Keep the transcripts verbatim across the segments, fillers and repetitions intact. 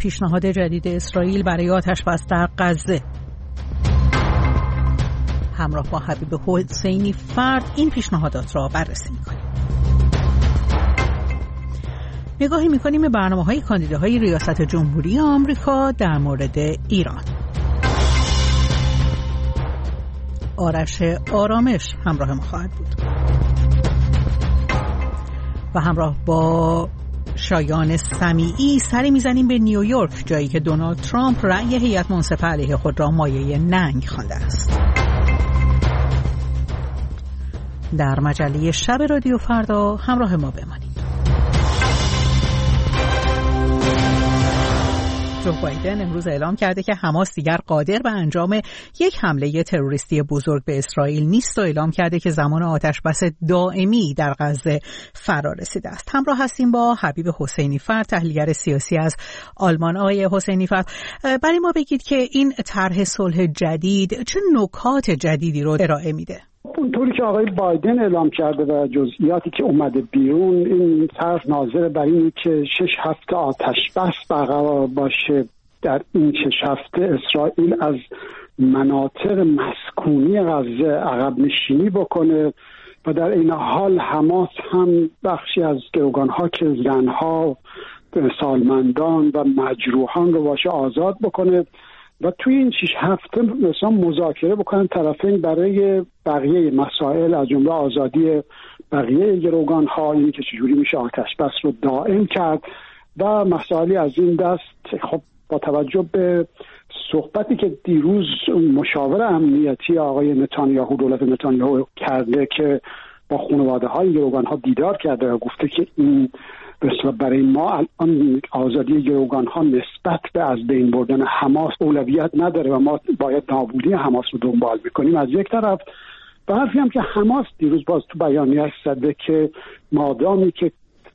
پیشنهاد جدید اسرائیل برای آتش‌بس در غزه. همراه با حبیب حسینی فرد این پیشنهادات را بررسی می‌کنیم. نگاهی می‌کنیم به برنامه‌های کاندیداهای ریاست جمهوری آمریکا در مورد ایران. آرش آرامش همراه ما خواهد بود و همراه با شایان سمیعی سری میزنیم به نیویورک، جایی که دونالد ترامپ رأی هیئت منصفه علیه خود را مایه ننگ خوانده است. در مجله شب رادیو فردا همراه ما بمانید. جو بایدن امروز اعلام کرده که حماس دیگر قادر به انجام یک حمله تروریستی بزرگ به اسرائیل نیست و اعلام کرده که زمان آتش‌بس دائمی در غزه فرا رسیده است. همراه هستیم با حبیب حسینی فرد، تحلیلگر سیاسی از آلمان. آقای حسینی فرد، برای ما بگید که این طرح صلح جدید چه نکات جدیدی رو ارائه میده؟ اونطوری که آقای بایدن اعلام کرده و جزئیاتی که اومده بیرون، این طرح ناظر بر اینه که شش هفته آتش بس برقرار باشه. در این شش هفته اسرائیل از مناطق مسکونی غزه عقب نشینی بکنه و در این حال حماس هم بخشی از گروگان‌ها که زنها، سالمندان و مجروحان رو باشه آزاد بکنه و توی این شش هفته مثلا مذاکره بکنن طرفین برای بقیه مسائل، از جمله آزادی بقیه گروگان‌ها، اینی که چجوری میشه آتش بس رو دائم کرد و مسائلی از این دست. خب با توجه به صحبتی که دیروز مشاور امنیتی آقای نتانیاهو، دولت نتانیاهو کرده که با خانواده‌های گروگان‌ها دیدار کرده و گفته که این برای ما الان آزادی گروگان‌ها نسبت به از بین بردن حماس اولویت نداره و ما باید نابودی حماس رو دنبال بکنیم. از یک طرف به حرفی هم که حماس دیروز باز تو بیانیه‌اش زده که مادامی که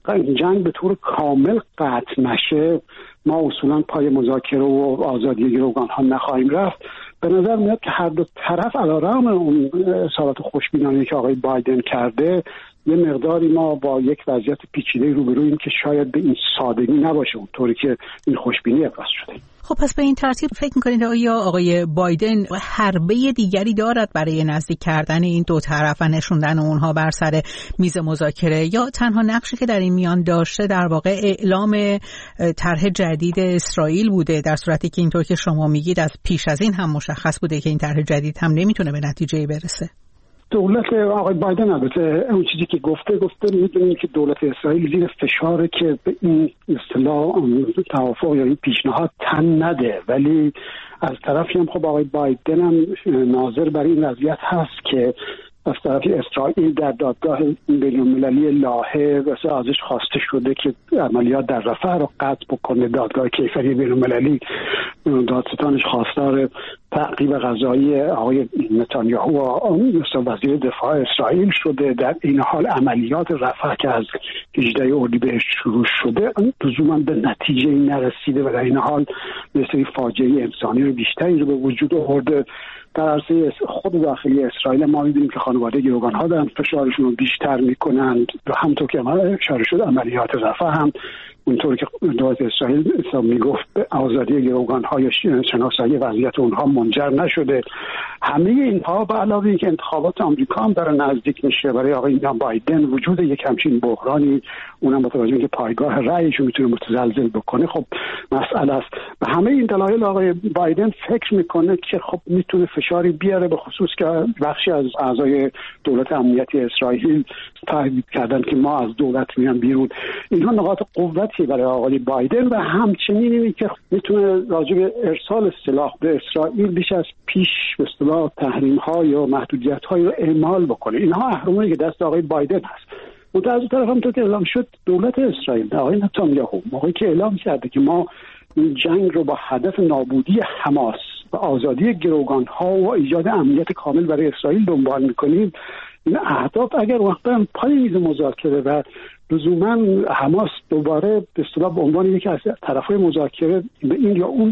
جنگ به طور کامل قطع نشه ما اصولا پای مذاکره و آزادی گروگان‌ها نخواهیم رفت. به نظر میاد که هر دو طرف علیرغم اون اظهارات خوشبینانه که آقای بایدن کرده، یه مقداری ما با یک وضعیت پیچیده روبرویم که شاید به این سادگی نباشه اونطوری که این خوشبینی ابراز شده. خب پس به این ترتیب فکر می‌کنید آیا آقای بایدن حربه دیگری دارد برای نزدیک کردن این دو طرف و نشوندن اونها بر سر میز مذاکره، یا تنها نقشی که در این میان داشته در واقع اعلام طرح جدید اسرائیل بوده، در صورتی که اینطور که شما میگید از پیش از این هم مشخص بوده که این طرح جدید هم نمیتونه به نتیجه‌ای برسه؟ دولت آقای بایدن البته اون چیزی که گفته گفته میدونیم که دولت اسرائیل زیر فشاره که به این اصطلاح توافق یا این پیشنهاد تن نده، ولی از طرفی هم خب آقای بایدن هم ناظر بر این وضعیت هست که از طرف اسرائیل در دادگاه بین‌المللی لاهه واسه ازش خواسته شده که عملیات در رفح رو قطع بکنه. دادگاه کیفری بین‌المللی دادستانش خواستار تعقیب قضایی آقای نتانیاهو و وزیر دفاع اسرائیل شده. در این حال عملیات رفح که از هجدهم اردیبهشت شروع شده لزوما به نتیجه نرسیده و در این حال مثل فاجعه انسانی رو بیشتری رو به وجود آورده. در عرصه خود داخلی اسرائیل ما می‌بینیم که خانواده گروگان‌ها دارن فشارشون رو بیشتر می‌کنند و همونطور که اشاره شد عملیات رفح هم اونطور که دولت اسرائیل میگفت به آزادی گروگان‌ها یا شناسایی وضعیت اونها منجر نشده. همه اینها به علاوه اینکه انتخابات آمریکا هم داره نزدیک میشه، برای آقای بایدن وجود یک همچین بحرانی، اونم با توجه اینکه پایگاه رأیش میتونه متزلزل بکنه، خب مسئله است. و همه این دلایل آقای بایدن فکر میکنه که خب میتونه فشاری بیاره، به خصوص که بخشی از اعضای دولت امنیتی اسرائیل تایید کردن که ما از دولت میان بیرون. اینها نقاط قوتی برای آقای بایدن و همچنین اینه که میتونه راجع به ارسال سلاح به اسرائیل بیش از پیش به اصطلاح تحریم‌ها یا محدودیت‌های رو اعمال بکنه. اینها اهرمانی که دست آقای بایدن هست. و از اون طرف هم تو که اعلام شد دولت اسرائیل، آقای نتانیاهو موقعی که اعلام کرده که ما این جنگ رو با هدف نابودی حماس و آزادی گروگان‌ها و ایجاد امنیت کامل برای اسرائیل دنبال می‌کنیم، این اهداف اگر وقتا پای میز مذاکره و لزوما حماس دوباره به اصطلاح به عنوان یکی از طرفای مذاکره به این یا اون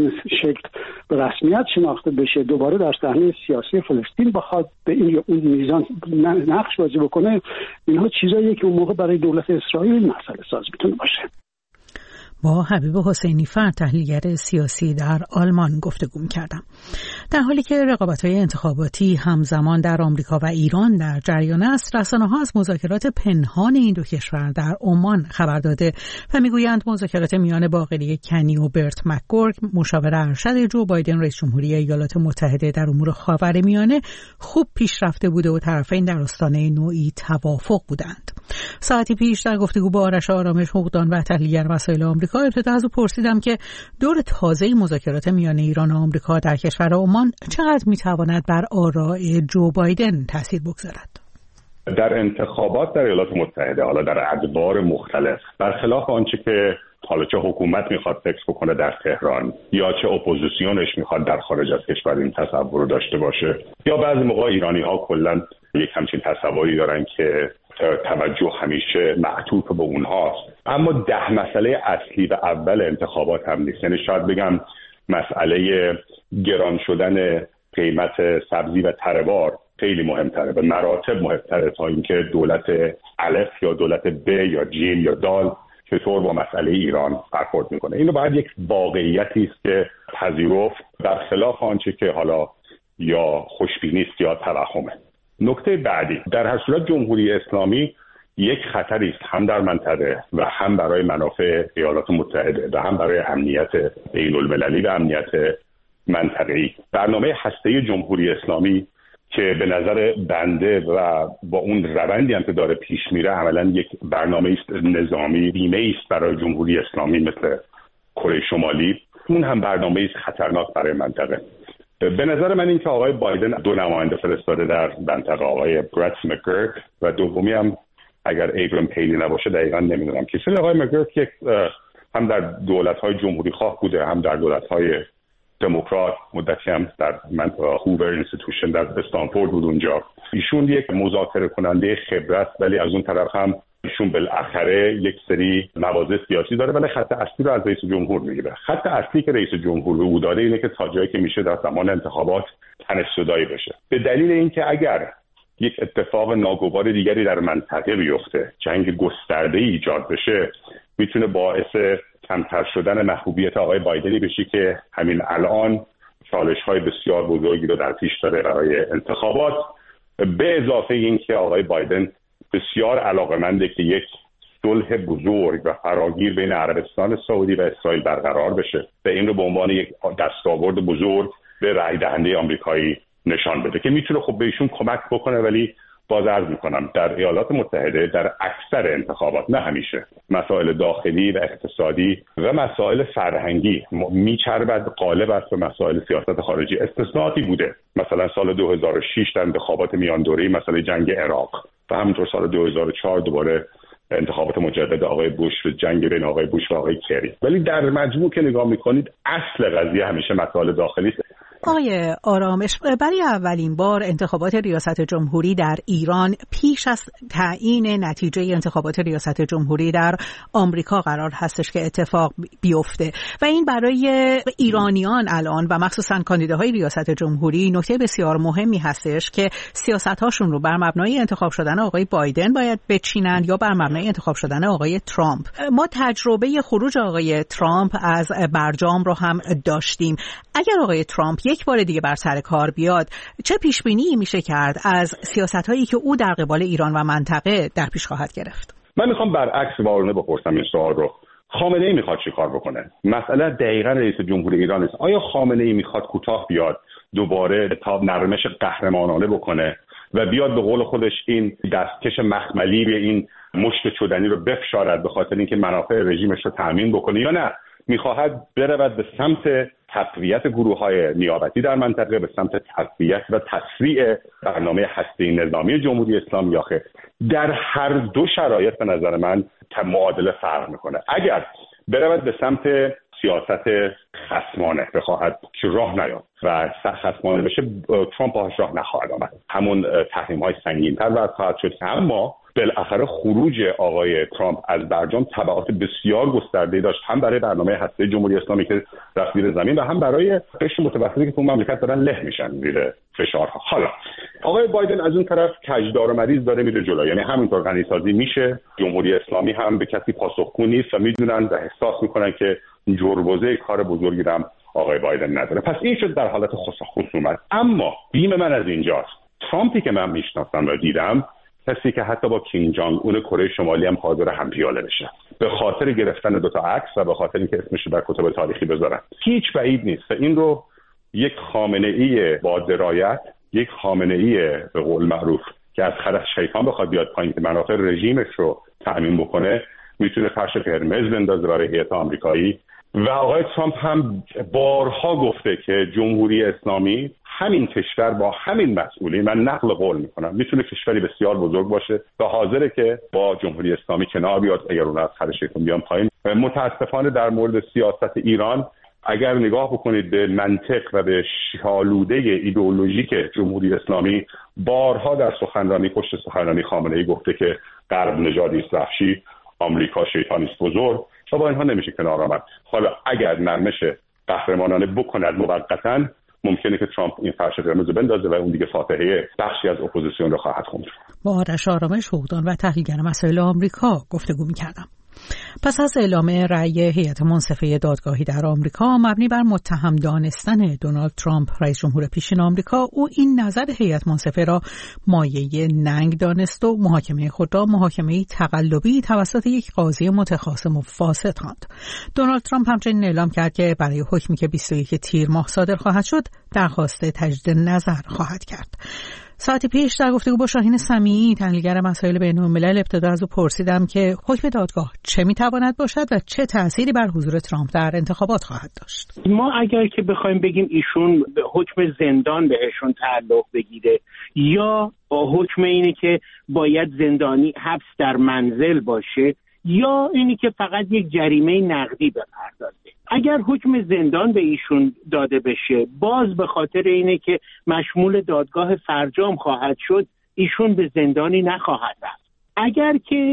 شکل به رسمیت شناخته بشه، دوباره در صحنه سیاسی فلسطین بخواد به این یا اون میزان نقش بازی بکنه، اینها چیزاییه که اون موقع برای دولت اسرائیل مسئله ساز میتونه باشه. با حبیب حسینی فرد، تحلیلگر سیاسی در آلمان گفتگو کردم. در حالی که رقابت‌های انتخاباتی همزمان در آمریکا و ایران در جریان است، رسانه‌ها از مذاکرات پنهان این دو کشور در عمان خبر داده و میگویند مذاکرات میان باقری کنی و برت مکگورک، مشاور ارشد جو بایدن رئیس جمهوری ایالات متحده در امور خاورمیانه، خوب پیش رفته بوده و طرفین در آستانه نوعی توافق بودند. ساعتی پیش در گفتگو با آرش آرامش، حقوقدان و تحلیلگر مسائل آمریکا، ابتدا از او پرسیدم که دور تازه مذاکرات میان ایران و آمریکا در کشور عمان چقدر میتواند بر آراء جو بایدن تاثیر بگذارد. در انتخابات در ایالات متحده، حالا در ادوار مختلف، برخلاف آنچه که حالا چه حکومت میخواد فکر بکنه در تهران یا چه اپوزیسیونش میخواد در خارج از کشور این تصور رو داشته باشه، یا بعضی موقع ایرانی ها کلا یک همچین تصوری دارن که توجه همیشه معطوف به اونهاست. اما ده مسئله اصلی و اول انتخابات هم نیست. یعنی شاید بگم مسئله گران شدن قیمت سبزی و تره‌بار خیلی مهمتره، به مراتب مهمتره تا اینکه دولت الف یا دولت ب یا جیم یا دال چطور با مسئله ایران برخورد میکنه. اینو باید یک واقعیتی است که پذیرفت، برخلاف آنچه که حالا یا خوشبینی است یا توهمه. نکته بعدی، در هر صورت جمهوری اسلامی یک خطری است هم در منطقه و هم برای منافع ایالات متحده و هم برای امنیت بین المللی و امنیت منطقه‌ای. برنامه هسته‌ای جمهوری اسلامی که به نظر بنده و با اون روندی هم که داره پیش میره عملاً یک برنامه است نظامی، بیمه است برای جمهوری اسلامی مثل کره شمالی. اون هم برنامه است خطرناک برای منطقه. به نظر من این که آقای بایدن دو نماینده فرستاده در منطقه، آقای برت مکگورک و دومی هم اگر ایبرام پیلی نباشه دقیقاً نمیدونم کسی. آقای مکگورک یک هم در دولت‌های جمهوری خواه بوده، هم در دولت‌های دموکرات، مدتی هم در منطقه هوور اینستیتوشن در استانفورد بود اونجا. ایشون یک مذاکره کننده خبره است، ولی از اون طرف هم ایشون بالاخره یک سری مواضع سیاسی داره، ولی خط اصلی رو از رئیس جمهور میگیره. خط اصلی که رئیس جمهور رو او داره اینه که تا جایی که میشه در زمان انتخابات تنش زدایی بشه، به دلیل اینکه اگر یک اتفاق ناگوار دیگری در منطقه بیفته، جنگ گسترده‌ای ایجاد بشه، میتونه باعث کمتر شدن محبوبیت آقای بایدنی بشه که همین الان چالش‌های بسیار بزرگی رو در پیش داره برای انتخابات. به اضافه اینکه آقای بایدن بسیار علاقه‌منده که یک صلح بزرگ و فراگیر بین عربستان سعودی و اسرائیل برقرار بشه و این رو به عنوان یک دستاورد بزرگ به رای دهنده آمریکایی نشان بده که میتونه خب به ایشون کمک بکنه. ولی باز عرض میکنم در ایالات متحده در اکثر انتخابات، نه همیشه، مسائل داخلی و اقتصادی و مسائل فرهنگی میچربد غالب است به مسائل سیاست خارجی. استثناءاتی بوده، مثلا سال دو هزار و شش در انتخابات میان دوره‌ای مسئله جنگ عراق و همینطور سال دو هزار و چهار دوباره انتخابات مجدد آقای بوش و جنگ بین آقای بوش و آقای کری. ولی در مجموع که نگاه میکنید اصل قضیه همیشه مسائل داخلی است. آقای آرامش، برای اولین بار انتخابات ریاست جمهوری در ایران پیش از تعیین نتیجه انتخابات ریاست جمهوری در آمریکا قرار هستش که اتفاق بیفته و این برای ایرانیان الان و مخصوصا کاندیداهای ریاست جمهوری نکته بسیار مهمی هستش که سیاست‌هاشون رو بر مبنای انتخاب شدن آقای بایدن باید بچینند یا بر مبنای انتخاب شدن آقای ترامپ. ما تجربه خروج آقای ترامپ از برجام رو هم داشتیم. اگر آقای ترامپ یک بار دیگه بر سر کار بیاد، چه پیش بینی میشه کرد از سیاست‌هایی که او در قبال ایران و منطقه در پیش خواهد گرفت؟ من میخوام برعکس وارونه بپرسم این سوال رو. خامنه‌ای میخواد چی کار بکنه؟ مسئله دقیقاً رئیس جمهور ایران است. آیا خامنه‌ای میخواد کوتاه بیاد، دوباره تا نرمش قهرمانانه بکنه و بیاد به قول خودش این دستکش مخملی به این مشت چدنی رو بفشارد به خاطر اینکه منافع رژیمش رو تامین بکنه، یا نه میخواهد برود به سمت تقویت گروه‌های نیابتی در منطقه، به سمت تقویت و تسریع برنامه هسته‌ای نظامی جمهوری اسلامی؟ یا خیر؟ در هر دو شرایط به نظر من معادله فرق میکنه. اگر برود به سمت سیاست خصمانه بخواهد که راه نیاد و خصمانه بشه، ترامپ باهاش راه نخواهد آمد، همون تحریم‌های سنگین‌تر وضع خواهد شد. اما بالاخره خروج آقای ترامپ از برجام تبعات بسیار گسترده‌ای داشت، هم برای برنامه هسته جمهوری اسلامی که رفت زیر زمین و هم برای قشر متوسطی که تو مملکت دارن له میشن زیر فشارها. حالا آقای بایدن از اون طرف کجدار و مریض داره میره جلو، یعنی همینطور غنیسازی میشه. جمهوری اسلامی هم به کسی پاسخگو نیست و میدونن و احساس میکنن که جربوزه کار بزرگی هم آقای بایدن نداره. پس این شد در حالت خصومت. اما بیم من از اینجاست، ترامپی که من میشناسم و دیدم کسی که حتی با کیم جانگ اون کره شمالی هم حاضر هم پیاله بشه به خاطر گرفتن دو تا عکس و به خاطر اینکه اسمش در کتب تاریخی بذارن، هیچ بعید نیست و این رو یک خامنه‌ای با درایت، یک خامنه‌ای به قول معروف که از خرش شیطان بخواد بیاد پایین که منافع رژیمش رو تأمین بکنه، میتونه فرش قرمز بندازه برای هیئت آمریکایی. و آقای ترامپ هم بارها گفته که جمهوری اسلامی همین کشور با همین مسئولی، من نقل قول میکنم، میتونه کشوری بسیار بزرگ باشه و حاضره که با جمهوری اسلامی کنار بیاد اگر اون از خرش شیطان بیان پایین. متاسفانه در مورد سیاست ایران اگر نگاه بکنید به منطق و به شالوده ایدئولوژیک جمهوری اسلامی، بارها در سخنرانی پشت سخنرانی خامنه‌ای گفته که غرب نژادی است وحشی، آمریکا شیطانی است بزرگ و با اینها نمیشه کنار آمد. حالا اگر نرمش قهرمانانه بکند موقتا، ممکنه که ترامپ این فرش قرمز بندازه و اون دیگه فاتحه بخشی از اپوزیسیون رو خواهد خوند. با آرش آرامش، حقوقدان و تحلیلگر مسائل آمریکا گفتگو می‌کردم. پس از اعلام رأی هیئت منصفه دادگاهی در آمریکا مبنی بر متهم دانستن دونالد ترامپ رئیس جمهور پیشین آمریکا، او این نظر هیئت منصفه را مایه ننگ دانست و محاکمه خود را محاکمه تقلبی توسط یک قاضی متخاصم و فاسد خواند. دونالد ترامپ همچنین اعلام کرد که برای حکمی که بیست و یک تیر ماه صادر خواهد شد درخواست تجدید نظر خواهد کرد. ساعتی پیش در گفتگو با شاهین سمیعی، تحلیلگر مسائل بین‌الملل، ابتدا از او پرسیدم که حکم دادگاه چه میتواند باشد و چه تأثیری بر حضور ترامپ در انتخابات خواهد داشت. ما اگر که بخوایم بگیم ایشون به حکم زندان بهشون تعلق بگیره یا حکم اینه که باید زندانی حبس در منزل باشه یا اینی که فقط یک جریمه نقدی بپردازه، اگر حکم زندان به ایشون داده بشه، باز به خاطر اینه که مشمول دادگاه فرجام خواهد شد، ایشون به زندانی نخواهد رفت. اگر که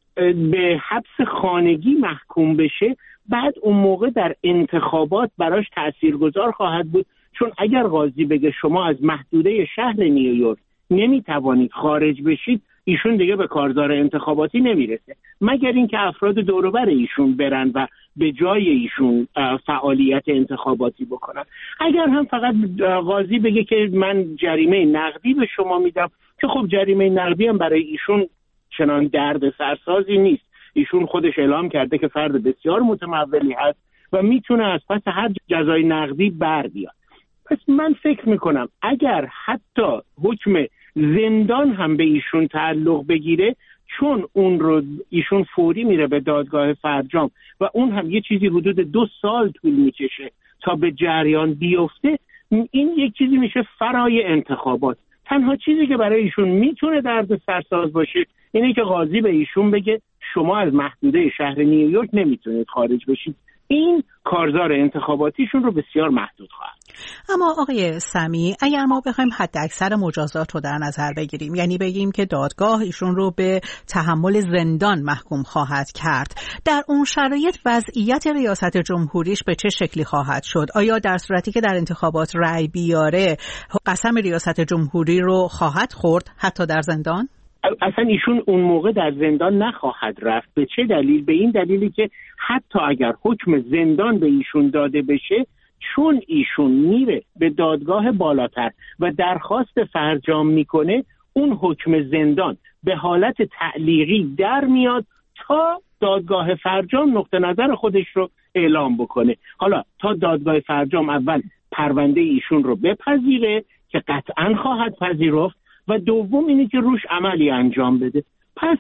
به حبس خانگی محکوم بشه، بعد اون موقع در انتخابات براش تاثیرگذار خواهد بود، چون اگر قاضی بگه شما از محدوده شهر نیویورک نمیتوانید خارج بشید، ایشون دیگه به کارزار انتخاباتی نمیرسه، مگر اینکه افراد دور و بر ایشون برن و به جای ایشون فعالیت انتخاباتی بکنن. اگر هم فقط قاضی بگه که من جریمه نقدی به شما میدم، که خب جریمه نقدی هم برای ایشون چنان درد سرسازی نیست، ایشون خودش اعلام کرده که فرد بسیار متمولی هست و میتونه از پس هر جزای نقدی بر بیاد. پس من فکر میکنم اگر حتی حکم زندان هم به ایشون تعلق بگیره، چون اون رو ایشون فوری میره به دادگاه فرجام و اون هم یه چیزی حدود دو سال طول میکشه تا به جریان بیفته، این یک چیزی میشه فرای انتخابات. تنها چیزی که برای ایشون میتونه درد سرساز باشه اینه که قاضی به ایشون بگه شما از محدوده شهر نیویورک نمیتونید خارج بشید. این کارزار انتخاباتیشون رو بسیار محدود خواهد. اما آقای سمیعی، اگر ما بخوایم حد اکثر مجازات رو در نظر بگیریم، یعنی بگیم که دادگاه ایشون رو به تحمل زندان محکوم خواهد کرد، در اون شرایط وضعیت ریاست جمهوریش به چه شکلی خواهد شد؟ آیا در صورتی که در انتخابات رأی بیاره قسم ریاست جمهوری رو خواهد خورد حتی در زندان؟ اصلا ایشون اون موقع در زندان نخواهد رفت. به چه دلیل؟ به این دلیلی که حتی اگر حکم زندان به ایشون داده بشه، چون ایشون میره به دادگاه بالاتر و درخواست فرجام میکنه، اون حکم زندان به حالت تعلیقی در میاد تا دادگاه فرجام نقطه نظر خودش رو اعلام بکنه. حالا تا دادگاه فرجام اول پرونده ایشون رو بپذیره که قطعاً خواهد پذیرفت و دوم اینه که روش عملی انجام بده. پس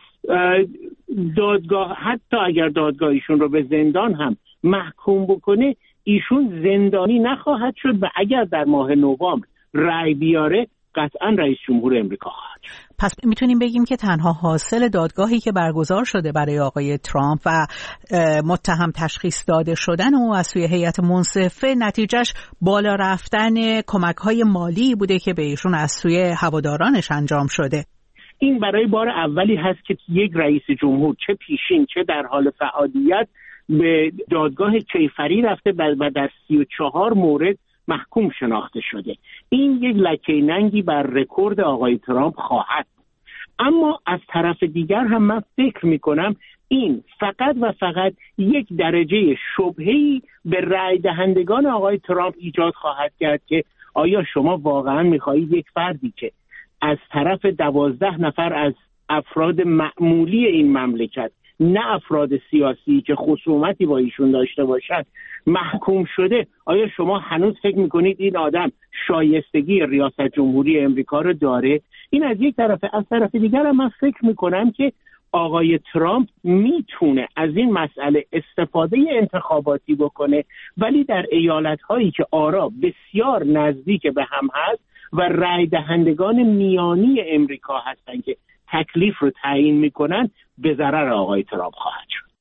دادگاه حتی اگر دادگاه ایشون رو به زندان هم محکوم بکنه، ایشون زندانی نخواهد شد و اگر در ماه نوامبر رأی بیاره قطعا رئیس جمهور امریکا خواهد شد. پس میتونیم بگیم که تنها حاصل دادگاهی که برگزار شده برای آقای ترامپ و متهم تشخیص داده شدن او از سوی هیئت منصفه، نتیجهش بالا رفتن کمک‌های مالی بوده که به ایشون از سوی هوادارانش انجام شده. این برای بار اولی هست که یک رئیس جمهور چه پیشین چه در حال فعالیت به دادگاه کیفری رفته و در سی و چهار مورد محکوم شناخته شده. این یک لکه ننگی بر رکورد آقای ترامپ خواهد. اما از طرف دیگر هم من فکر میکنم این فقط و فقط یک درجه شبهه‌ای به رأی دهندگان آقای ترامپ ایجاد خواهد کرد که آیا شما واقعا میخواهید یک فردی که از طرف دوازده نفر از افراد معمولی این مملکت، نه افراد سیاسی که خصومتی با ایشون داشته باشد، محکوم شده، آیا شما هنوز فکر میکنید این آدم شایستگی ریاست جمهوری امریکا رو داره؟ این از یک طرف. از طرف دیگر هم من فکر میکنم که آقای ترامپ میتونه از این مسئله استفاده انتخاباتی بکنه، ولی در ایالت‌هایی که آرا بسیار نزدیک به هم هست و رای دهندگان میانی امریکا هستن که تکلیف رو تعیین میکنن، به ضرر آقای ترامپ خواهد شد.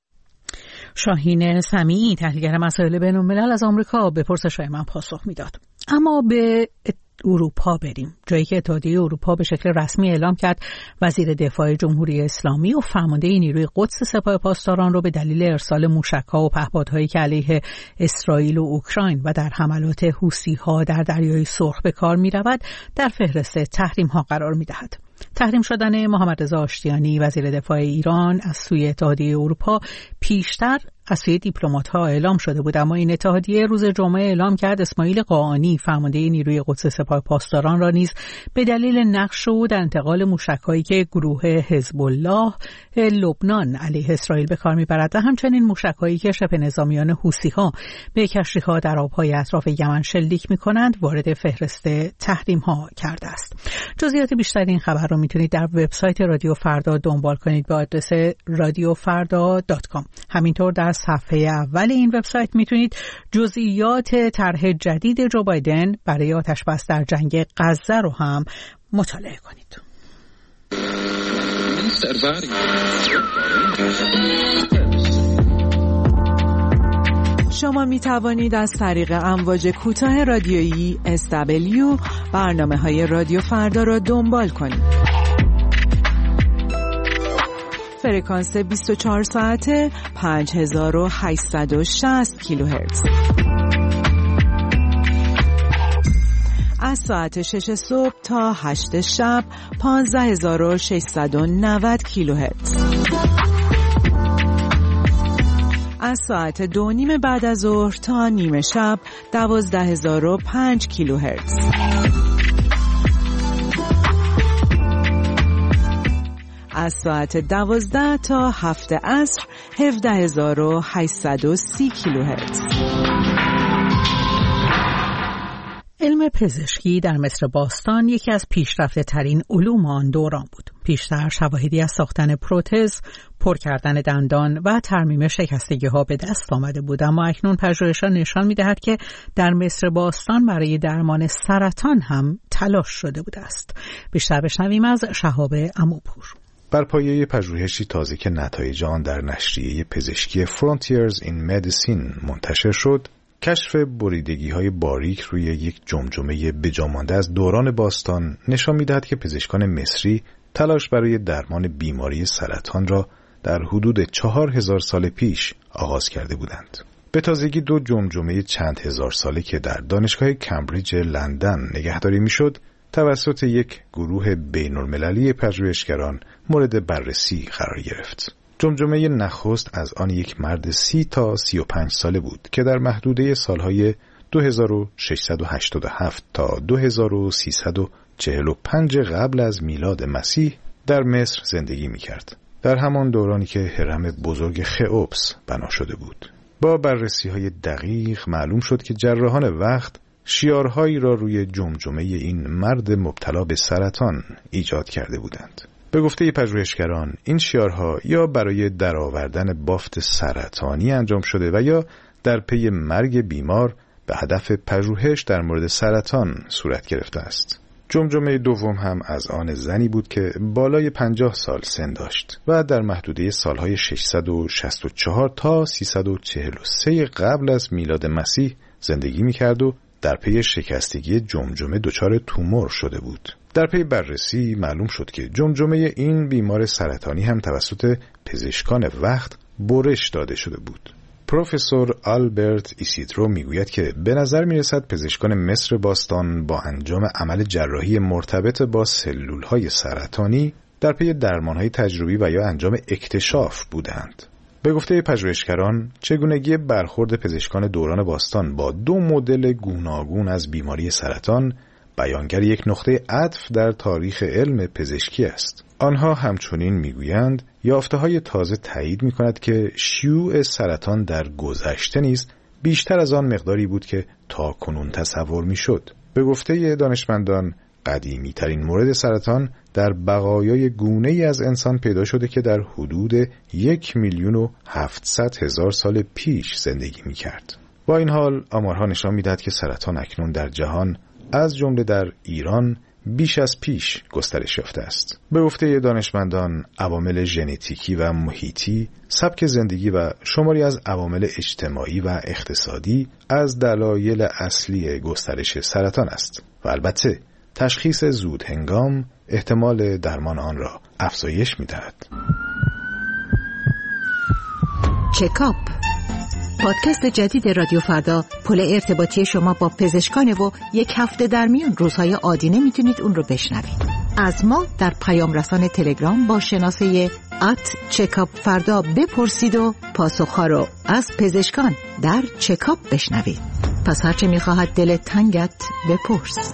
شاهین سمیعی، تحلیلگر مسائل بین الملل از آمریکا، به پرسش‌های من پاسخ میداد. اما به اروپا بریم، جایی که اتحادیه اروپا به شکل رسمی اعلام کرد وزیر دفاع جمهوری اسلامی و فرمانده نیروی قدس سپاه پاسداران رو به دلیل ارسال موشک‌ها و پهپادهایی که علیه اسرائیل و اوکراین و در حملات حوثی‌ها در دریای سرخ به کار می‌رود در فهرست تحریم‌ها قرار می‌دهد. تحریم شدن محمد رضا آشتیانی وزیر دفاع ایران از سوی اتحادیه اروپا پیشتر از سوی دیپلمات‌ها اعلام شده بود، اما این اتحادیه روز جمعه اعلام کرد اسماعیل قاآنی فرمانده نیروی قدس سپاه پاسداران را نیز به دلیل نقش او در انتقال موشک‌هایی که گروه حزب الله لبنان علیه اسرائیل به کار می‌برد و همچنین موشک‌هایی که شبه نظامیان حوثی‌ها به کشتی‌ها در آب‌های اطراف یمن شلیک می‌کنند وارد فهرست تحریم‌ها کرده است. جزئیات بیشتر این خبر رو می‌تونید در وبسایت رادیو فردا دنبال کنید با آدرس رادیو فردا دات کام. همینطور در صفحه اول این وبسایت میتونید جزئیات طرح جدید جو بایدن برای آتش‌بس در جنگ غزه رو هم مطالعه کنید. شما می توانید از طریق امواج کوتاه رادیویی اس دبلیو برنامه‌های رادیو فردا را دنبال کنید. فرکانس بیست و چهار ساعته پنج هزار و هشتصد و شصت کیلوهرتز. از ساعت شش صبح تا هشت شب پانزده هزار و ششصد و نود کیلوهرتز. از ساعت دو نیم بعد از ظهر تا نیمه شب دوازده هزار و پنج کیلوهرتز. از ساعت دوازده تا هفت عصر هفده هزار و هشتصد و سی کیلوهرتز. علم پزشکی در مصر باستان یکی از پیشرفته ترین علوم آن دوران بود. پیشتر شواهدی از ساختن پروتز، پر کردن دندان و ترمیم شکستگی ها به دست آمده بود، اما اکنون پژوهش‌ها نشان می‌دهد که در مصر باستان برای درمان سرطان هم تلاش شده بوده است. بیشتر بشنویم از شهاب عموپور. بر پایه پژوهشی تازه که نتایج آن در نشریه پزشکی Frontiers in Medicine منتشر شد، کشف بریدگی‌های باریک روی یک جمجمه بجامانده از دوران باستان نشان می‌دهد که پزشکان مصری تلاش برای درمان بیماری سرطان را در حدود چهار هزار سال پیش آغاز کرده بودند. به تازگی دو جمجمه چند هزار ساله که در دانشگاه کمبریج لندن نگهداری می‌شد، توسط یک گروه بین‌المللی پژوهشگران مورد بررسی قرار گرفت. جمجمه نخست از آن یک مرد سی تا سی و پنج ساله بود که در محدوده سالهای دو هزار و ششصد و هشتاد و هفت تا دو هزار و سیصد و چهل و پنج قبل از میلاد مسیح در مصر زندگی می‌کرد، در همان دورانی که هرم بزرگ خئوپس بنا شده بود. با بررسی‌های دقیق معلوم شد که جراحان وقت شیارهایی را روی جمجمه این مرد مبتلا به سرطان ایجاد کرده بودند. به گفته پژوهشگران این شیارها یا برای درآوردن بافت سرطانی انجام شده و یا در پی مرگ بیمار به هدف پژوهش در مورد سرطان صورت گرفته است. جمجمه دوم هم از آن زنی بود که بالای پنجاه سال سن داشت و در محدوده سالهای ششصد و شصت و چهار تا سیصد و چهل و سه قبل از میلاد مسیح زندگی می‌کرد و در پی شکستگی جمجمه دچار تومور شده بود. در پی بررسی معلوم شد که جمجمه این بیمار سرطانی هم توسط پزشکان وقت برش داده شده بود. پروفسور آلبرت ایسیدرو میگوید که به نظر میرسد پزشکان مصر باستان با انجام عمل جراحی مرتبط با سلولهای سرطانی در پی درمانهای تجربی و یا انجام اکتشاف بودند. به گفته پژوهشگران، چگونگی برخورد پزشکان دوران باستان با دو مدل گوناگون از بیماری سرطان بیانگر یک نقطه عطف در تاریخ علم پزشکی است. آنها همچنین میگویند یافته‌های تازه تایید می‌کند که شیوع سرطان در گذشته نیز بیشتر از آن مقداری بود که تا کنون تصور می‌شد. به گفته دانشمندان، قدیمی ترین مورد سرطان در بقایای گونه‌ای از انسان پیدا شده که در حدود یک میلیون و هفتصد هزار سال پیش زندگی می‌کرد. با این حال آمارها نشان می‌دهد که سرطان اکنون در جهان از جمله در ایران بیش از پیش گسترش یافته است. به گفته دانشمندان، عوامل ژنتیکی و محیطی، سبک زندگی و شماری از عوامل اجتماعی و اقتصادی از دلایل اصلی گسترش سرطان است و البته تشخیص زود هنگام احتمال درمان آن را افزایش می‌دهد. چکاپ، پادکست جدید رادیو فردا، پل ارتباطی شما با پزشکان و یک هفته در میان روزهای آدینه میتونید اون رو بشنوید. از ما در پیام رسان تلگرام با شناسه ات چکاپ فردا بپرسید و پاسخها رو از پزشکان در چکاپ بشنوید. پس هرچه میخواهد دلت تنگت بپرس.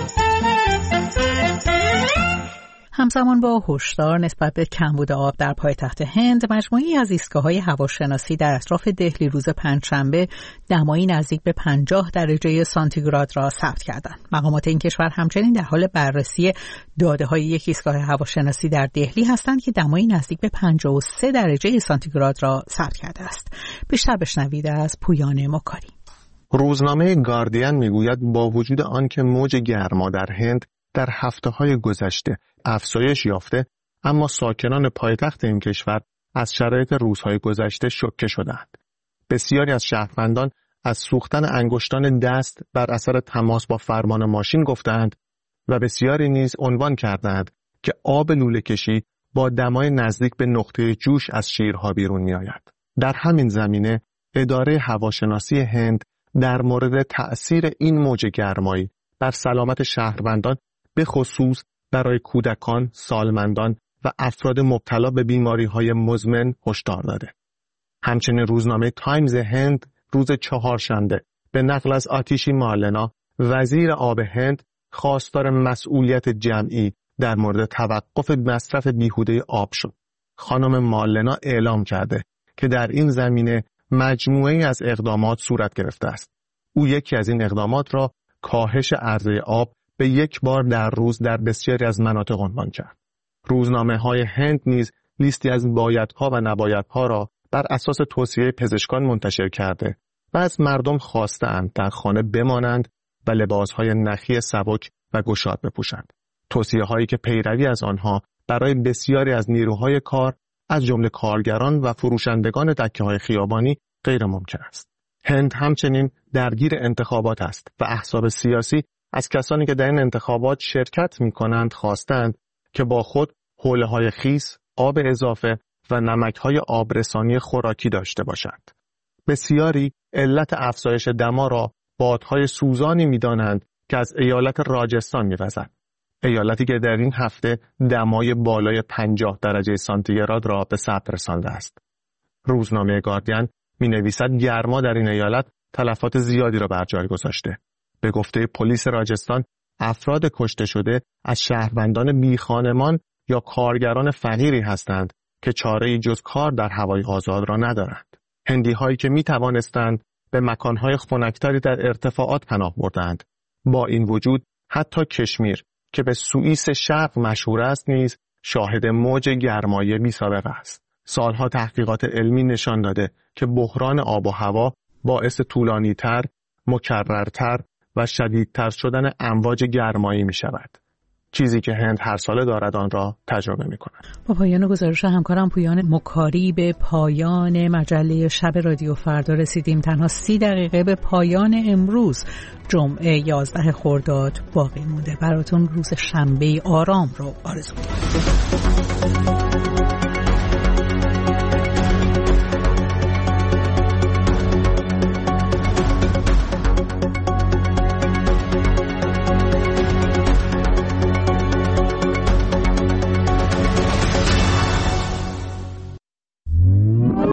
همزمان با هشدار نسبت به کمبود آب در پایتخت هند، مجموعی از ایستگاه‌های هواشناسی در اطراف دهلی روز پنجشنبه دمایی نزدیک به پنجاه درجه سانتیگراد را ثبت کردند. مقامات این کشور همچنین در حال بررسی داده‌های یک ایستگاه هواشناسی در دهلی هستند که دمایی نزدیک به پنجاه و سه درجه سانتیگراد را ثبت کرده است. بیشتر بشنوید از پویان مکاری. روزنامه گاردین میگوید با وجود آنکه موج گرما در هند در هفته‌های گذشته افزایش یافته، اما ساکنان پایتخت این کشور از شرایط روزهای گذشته شوکه شدند. بسیاری از شهروندان از سوختن انگشتان دست بر اثر تماس با فرمان ماشین گفتند و بسیاری نیز عنوان کردند که آب لوله کشی با دمای نزدیک به نقطه جوش از شیرها بیرون می آید. در همین زمینه اداره هواشناسی هند در مورد تأثیر این موج گرمایی بر سلامت شهروندان به خصوص برای کودکان، سالمندان و افراد مبتلا به بیماری‌های مزمن هشدار داده. همچنین روزنامه تایمز هند روز چهارشنبه به نقل از آتیشی مالنا، وزیر آب هند، خواستار مسئولیت جمعی در مورد توقف مصرف بیهوده آب شد. خانم مالنا اعلام کرده که در این زمینه مجموعه‌ای از اقدامات صورت گرفته است. او یکی از این اقدامات را کاهش عرضه آب به یک بار در روز در بسیاری از مناطق عنوان کرد. روزنامه‌های هند نیز لیستی از بایدها و نبایدها را بر اساس توصیه پزشکان منتشر کرده و از مردم خواسته‌اند در خانه بمانند و لباسهای نخی سبک و گشاد بپوشند. توصیه‌هایی که پیروی از آنها برای بسیاری از نیروهای کار از جمله کارگران و فروشندگان دکه‌های خیابانی غیر ممکن است. هند همچنین درگیر انتخابات است و احزاب سیاسی از کسانی که در این انتخابات شرکت می‌کنند خواستند که با خود حوله‌های خیس، آب اضافه و نمک‌های آبرسانی خوراکی داشته باشند. بسیاری علت افزایش دما را بادهای سوزانی می‌دانند که از ایالت راجستان می‌وزد. ایالتی که در این هفته دمای بالای پنجاه درجه سانتیگراد را به ثبت رسانده است. روزنامه گاردین می‌نویسد گرما در این ایالت تلفات زیادی را بر جای گذاشته. به گفته پلیس راجستان، افراد کشته شده از شهروندان بیخانمان یا کارگران فقیری هستند که چاره‌ای جز کار در هوای آزاد را ندارند. هندی‌هایی که می‌توانستند به مکان‌های خنک‌تری در ارتفاعات پناه بردند. با این وجود حتی کشمیر که به سوئیس شرق مشهور است نیز شاهد موج گرمایی بی‌سابقه است. سالها تحقیقات علمی نشان داده که بحران آب و هوا باعث طولانی‌تر، مکررتر و شدیدتر شدن امواج گرمایی می شود. چیزی که هند هر ساله دارد آن را تجربه می‌کند. با پایان گزارش همکارم پویان مکاری به پایان مجله شب رادیو فردا رسیدیم. تنها سی دقیقه به پایان امروز جمعه یازده خرداد باقی مونده. براتون روز شنبه آرام رو آرزو می‌کنم.